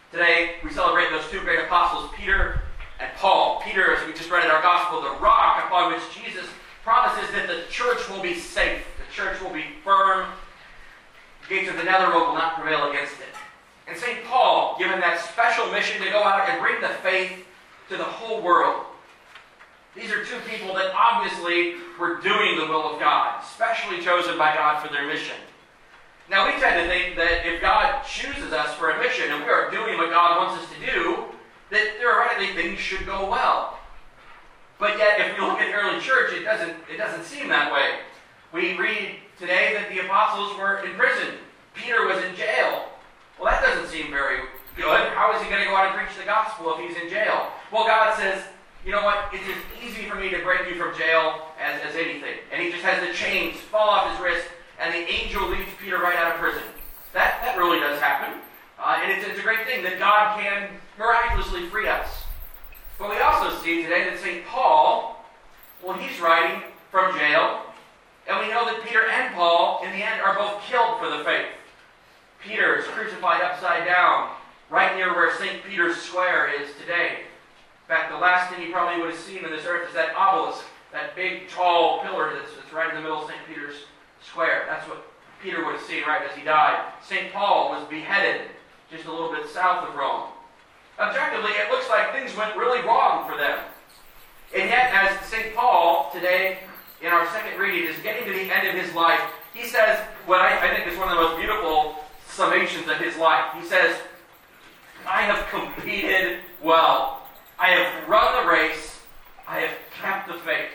Today, we celebrate those two great apostles, Peter and Paul. Peter, as we just read in our gospel, the rock upon which Jesus promises that the church will be safe. The church will be firm. The gates of the netherworld will not prevail against it. And St. Paul, given that special mission to go out and bring the faith to the whole world. These are two people that obviously were doing the will of God, specially chosen by God for their mission. Now, we tend to think that if God chooses us for a mission and we are doing what God wants us to do, that theoretically things should go well. But yet, if we look at the early church, it doesn't seem that way. We read today that the apostles were in prison. Peter was in jail. Well, that doesn't seem very good. How is he going to go out and preach the gospel if he's in jail? Well, God says, you know what? It's as easy for me to break you from jail as anything. And he just has the chains fall off his wrist, and the angel leads Peter right out of prison. That really does happen. And it's a great thing that God can miraculously free us. But we also see today that St. Paul, well, he's writing from jail. And we know that Peter and Paul, in the end, are both killed for the faith. Peter is crucified upside down, right near where St. Peter's Square is today. In fact, the last thing he probably would have seen on this earth is that obelisk, that big, tall pillar that's right in the middle of St. Peter's Square. That's what Peter would have seen right as he died. St. Paul was beheaded just a little bit south of Rome. Objectively, it looks like things went really wrong for them. And yet, as St. Paul, today, in our second reading, is getting to the end of his life, he says what I think is one of the most beautiful summations of his life. He says, I have competed well. I have run the race. I have kept the faith.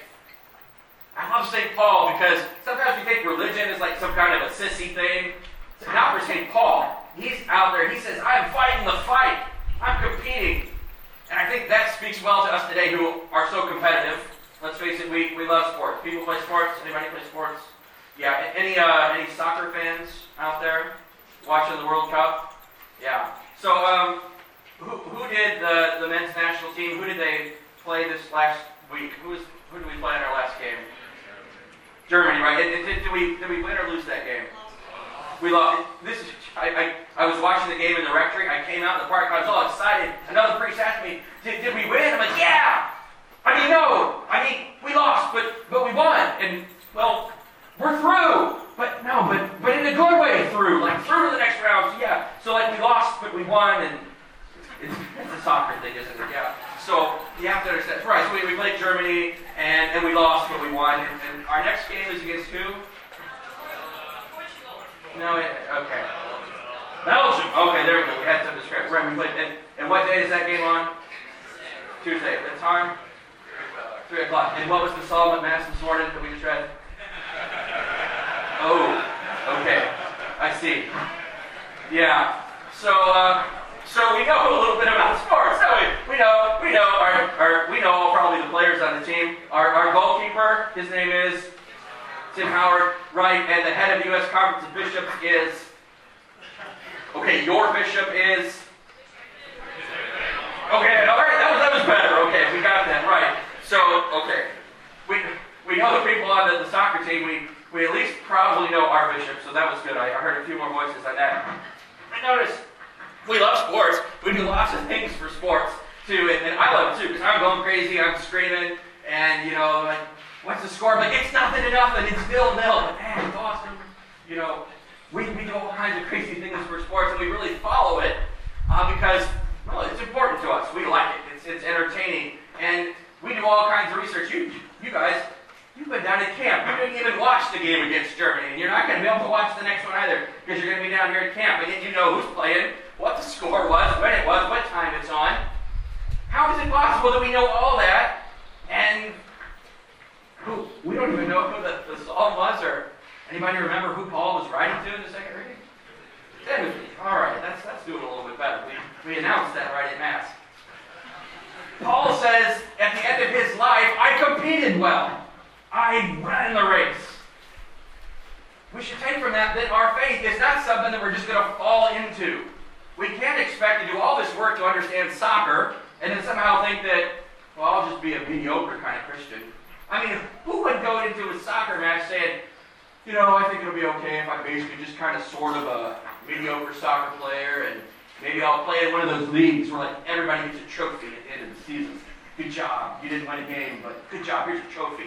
I love St. Paul because sometimes we think religion is like some kind of a sissy thing. Not for St. Paul. He's out there. He says, I am fighting the fight. I'm competing. And I think that speaks well to us today who are so competitive. Let's face it, we love sports. People play sports. Anybody play sports? Yeah. Any soccer fans out there watching the World Cup? Yeah. So, who did the men's national team? Who did they play this last week? Who did we play in our last game? Germany, right? Did we win or lose that game? We lost. I was watching the game in the rectory. I came out in the park. I was all excited. Another priest asked me, "Did we win?" I'm like, "Yeah." No. We lost, but we won. And well, we're through. But in a good way through. Like through to the next round. So yeah. So like we lost, but we won, and it's a soccer thing, isn't it? Yeah. So you have to understand. Right. So we played Germany, and we lost, but we won. And our next game is against who? No. Okay. Belgium. Okay, there we go. We had some description. Right. We played. And what day is that game on? Tuesday. What time? 3 o'clock. And what was the psalm at Mass this morning that we just read? Oh, okay. I see. Yeah. So we know a little bit about sports. So we know probably the players on the team. Our goalkeeper, his name is Tim Howard, right? And the head of the U.S. Conference of Bishops is. Okay, your bishop is. Okay, all right, that was better. Okay, we got that right. So, okay, we know the people on the soccer team. We at least probably know our bishop, so that was good. I heard a few more voices on that. I noticed we love sports. We do lots of things for sports too, and I love it too because I'm going crazy. I'm screaming, and like, what's the score? I'm like, it's nothing to nothing. It's 0-0. But man, it's awesome. We do all kinds of crazy things for sports, and we really follow it because it's important to us. We like it. It's entertaining, and we do all kinds of research. You guys, you've been down at camp. You didn't even watch the game against Germany, and you're not going to be able to watch the next one either because you're going to be down here at camp, and yet you know who's playing, what the score was, when it was, what time it's on. How is it possible that we know all that, and we don't even know who the psalm was, or anybody remember who Paul was writing to in the second reading? Timothy. All right, that's doing a little bit better. We announced that right at Mass. Paul says at the end of his life, I competed well. I ran the race. We should take from that our faith is not something that we're just going to fall into. We can't expect to do all this work to understand soccer and then somehow think that, well, I'll just be a mediocre kind of Christian. Who would go into a soccer match saying, I think it'll be okay if I'm basically just kind of sort of a mediocre soccer player and Maybe I'll play in one of those leagues where like everybody gets a trophy at the end of the season. Good job. You didn't win a game, but good job. Here's a trophy.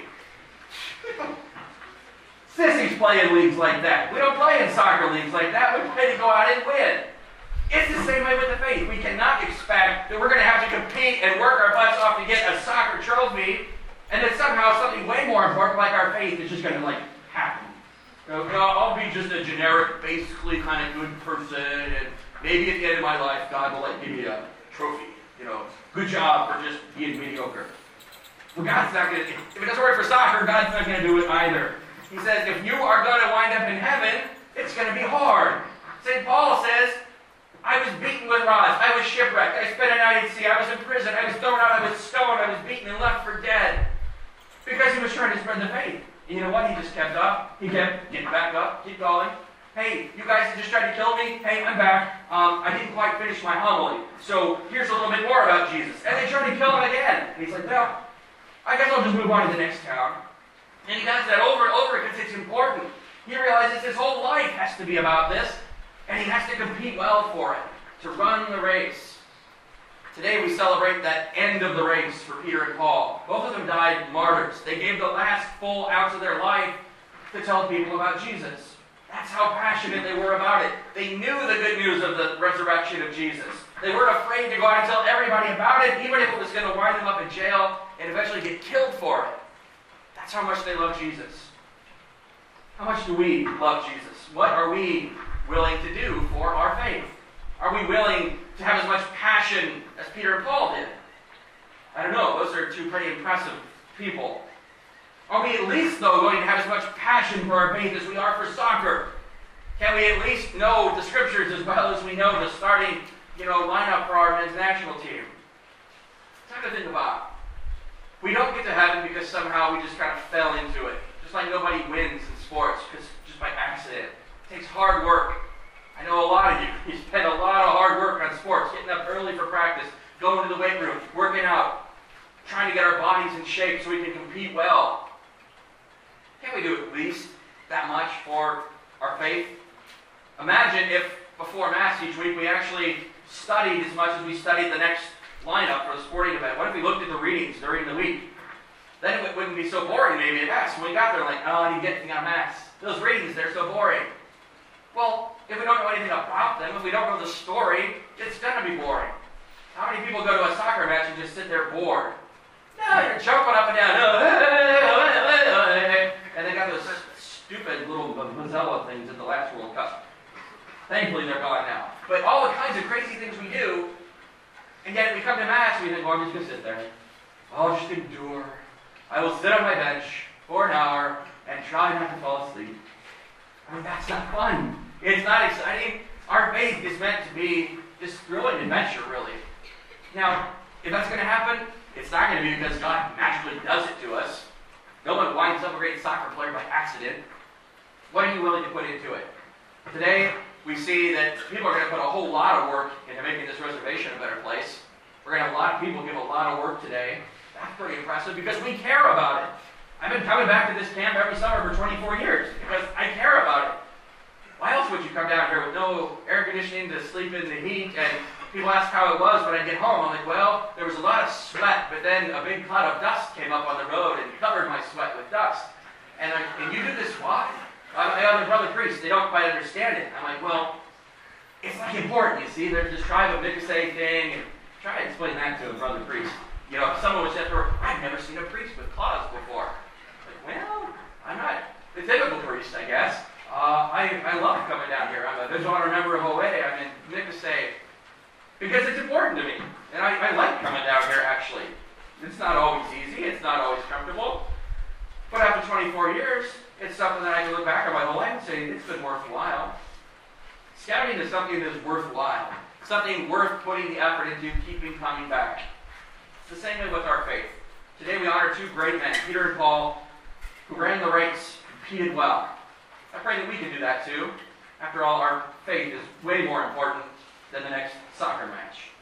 Sissies play in leagues like that. We don't play in soccer leagues like that. We play to go out and win. It's the same way with the faith. We cannot expect that we're going to have to compete and work our butts off to get a soccer trophy, and that somehow something way more important like our faith is just going to happen. I'll be just a generic, basically kind of good person, and maybe at the end of my life, God will give me a trophy. Good job for just being mediocre. Well, God's not going to. If it doesn't work for soccer, God's not going to do it either. He says, if you are going to wind up in heaven, it's going to be hard. St. Paul says, I was beaten with rods. I was shipwrecked. I spent a night at sea. I was in prison. I was thrown out. I was stoned. I was beaten and left for dead. Because he was trying to spread the faith. And you know what? He just kept up. He kept getting back up. Keep going. Hey, you guys just tried to kill me. Hey, I'm back. I didn't quite finish my homily. So here's a little bit more about Jesus. And they tried to kill him again. And he's like, well, I guess I'll just move on to the next town. And he does that over and over because it's important. He realizes his whole life has to be about this. And he has to compete well for it, to run the race. Today we celebrate that end of the race for Peter and Paul. Both of them died martyrs. They gave the last full ounce of their life to tell people about Jesus. That's how passionate they were about it. They knew the good news of the resurrection of Jesus. They weren't afraid to go out and tell everybody about it, even if it was going to wind them up in jail and eventually get killed for it. That's how much they love Jesus. How much do we love Jesus? What are we willing to do for our faith? Are we willing to have as much passion as Peter and Paul did? I don't know. Those are two pretty impressive people. Are we at least, though, going to have as much passion for our faith as we are for soccer? Can we at least know the Scriptures as well as we know the starting, lineup for our men's national team? Time to think about. We don't get to heaven because somehow we just kind of fell into it. Just like nobody wins in sports just by accident. It takes hard work. I know a lot of you. You spend a lot of hard work on sports, getting up early for practice, going to the weight room, working out, trying to get our bodies in shape so we can compete well. Can't we do at least that much for our faith? Imagine if before Mass each week we actually studied as much as we studied the next lineup for the sporting event. What if we looked at the readings during the week? Then it wouldn't be so boring maybe at Mass. When we got there, I didn't get anything on Mass. Those readings, they're so boring. Well, if we don't know anything about them, if we don't know the story, it's going to be boring. How many people go to a soccer match and just sit there bored? No, you're jumping up and down. And they got those stupid little Mazzella things at the last World Cup. Thankfully, they're gone now. But all the kinds of crazy things we do, and yet we come to Mass and we think, well, I'm just going to sit there. I'll just endure. I will sit on my bench for an hour and try not to fall asleep. That's not fun. It's not exciting. Our faith is meant to be just thrilling adventure, really. Now, if that's going to happen, it's not going to be because God magically does it to us. No one winds up a great soccer player by accident. What are you willing to put into it? Today, we see that people are going to put a whole lot of work into making this reservation a better place. We're going to have a lot of people give a lot of work today. That's pretty impressive because we care about it. I've been coming back to this camp every summer for 24 years because I care about it. Why else would you come down here with no air conditioning to sleep in the heat? And people ask how it was when I get home. I'm like, well, there was a lot of sweat, but then a big cloud of dust came up on the road and covered my sweat with dust. And you do this why? I have a brother priest. They don't quite understand it. I'm like, well, it's important, you see. There's this tribe of Nicosae thing. And try to explain that to a brother priest. If someone was at there, I've never seen a priest with claws before. Like, well, I'm not the typical priest, I guess. I love coming down here. I'm a visual honor member of OA. I'm in Nicosae because it's important to me. And I like coming down here, actually. It's not always easy. It's not always comfortable. But after 24 years, it's something that I can look back on my whole life and say, it's been worthwhile. Scouting is something that is worthwhile. Something worth putting the effort into, keeping coming back. It's the same way with our faith. Today we honor two great men, Peter and Paul, who ran the race, competed well. I pray that we can do that too. After all, our faith is way more important than the next soccer match.